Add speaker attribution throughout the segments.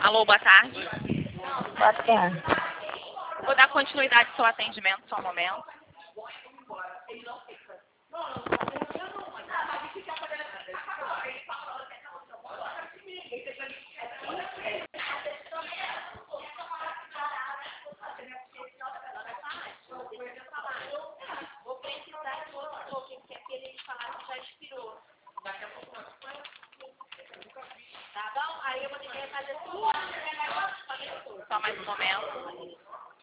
Speaker 1: Alô, boa tarde.
Speaker 2: Boa tarde.
Speaker 1: Vou dar continuidade ao seu atendimento, só um momento. Vou precisar de outro pouquinho, porque aquele eles falaram que já expirou. Tá bom? Aí eu vou ter que fazer tudo. Só mais um momento.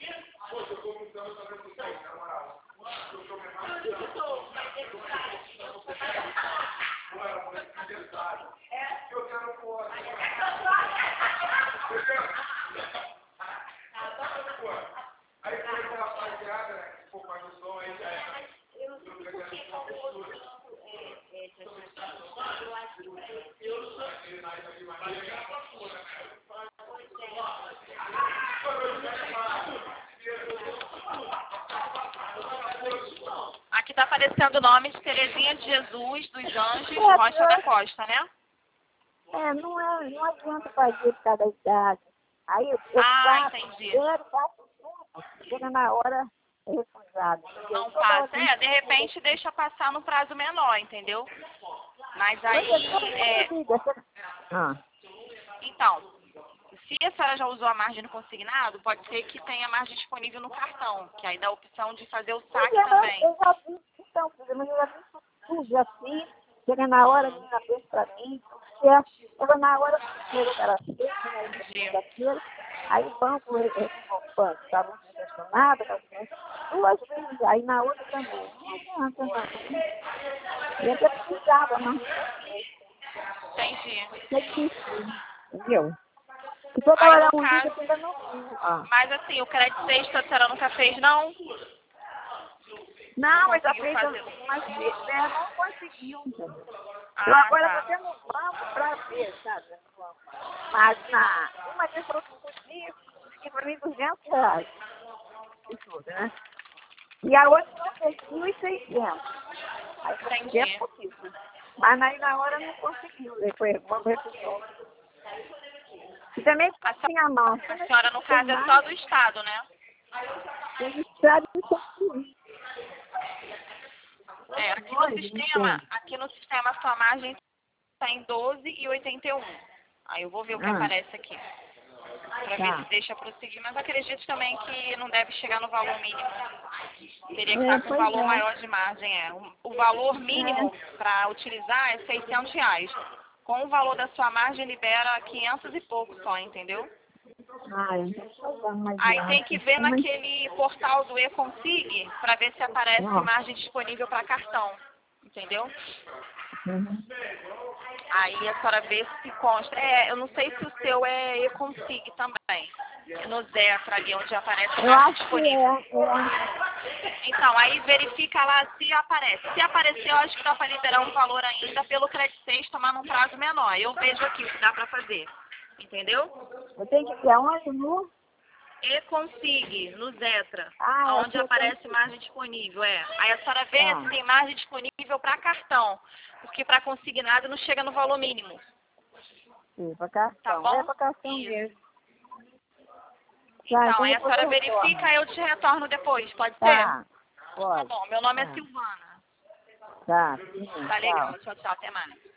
Speaker 1: Aqui está aparecendo o nome de Terezinha de Jesus, dos Anjos, Rocha da Costa, né?
Speaker 2: Não adianta fazer por causa da idade. Aí eu faço,
Speaker 1: entendi.
Speaker 2: eu faço tudo. Chega na hora, é recusado.
Speaker 1: Não passa. De repente deixa passar no prazo menor, entendeu? Mas aí, então, se a senhora já usou a margem no consignado, pode ser que tenha margem disponível no cartão, que aí dá a opção de fazer o saque também.
Speaker 2: Eu já vi, então, mas eu já vi tudo assim. Chega na hora, a menina fez pra mim. Chega na hora, chega para segunda-feira. Aí o banco estava muito impressionado, duas vezes, aí na outra também. Não adianta, não. Eu até precisava, mas
Speaker 1: Entendi.
Speaker 2: é difícil, entendeu? Se for trabalhar um dia, eu ainda não fiz.
Speaker 1: Mas assim, o crédito sexta a senhora nunca fez, não?
Speaker 2: Não, mas já fez, mas não conseguiu, entendeu? Eu agora vou ter no banco para ver, sabe? Mas uma vez falou que podia, que para mim R$200. E tudo, né? E a outra não fez 1.600. Aí foi é possível. Mas aí na hora não conseguiu. Foi uma redução. E também assim a mão.
Speaker 1: A senhora, no caso, é só do Estado, né?
Speaker 2: Tem Estado e conseguiu.
Speaker 1: Aqui no sistema a sua margem está em 12,81. Aí eu vou ver o que aparece aqui. Para ver se deixa prosseguir. Mas acredito também que não deve chegar no valor mínimo. Teria que estar com um valor maior de margem. O valor mínimo para utilizar é R$600. Com o valor da sua margem libera 500 e pouco só, entendeu? Aí tem que ver naquele portal do eConsig para ver se aparece margem disponível para cartão, entendeu? Aí a senhora vê se consta. Eu não sei se o seu é eConsig também. No Zetra ali onde aparece margem disponível. Então, aí verifica lá se aparece. Se aparecer, eu acho que dá para liberar um valor ainda pelo crédito sexta, mas num prazo menor. Eu vejo aqui o que dá para fazer. Entendeu?
Speaker 2: Eu tenho que ir aonde? No
Speaker 1: eConsig, no Zetra, onde aparece margem disponível. Aí a senhora vê se tem margem disponível para cartão, porque para consignado não chega no valor mínimo.
Speaker 2: Sim, para cartão.
Speaker 1: Tá bom?
Speaker 2: É para cartão mesmo.
Speaker 1: Então, aí a senhora verifica, eu te retorno depois, pode ser?
Speaker 2: Pode.
Speaker 1: Tá bom, meu nome é Silvana.
Speaker 2: Tá.
Speaker 1: Tá legal, tchau, até mais.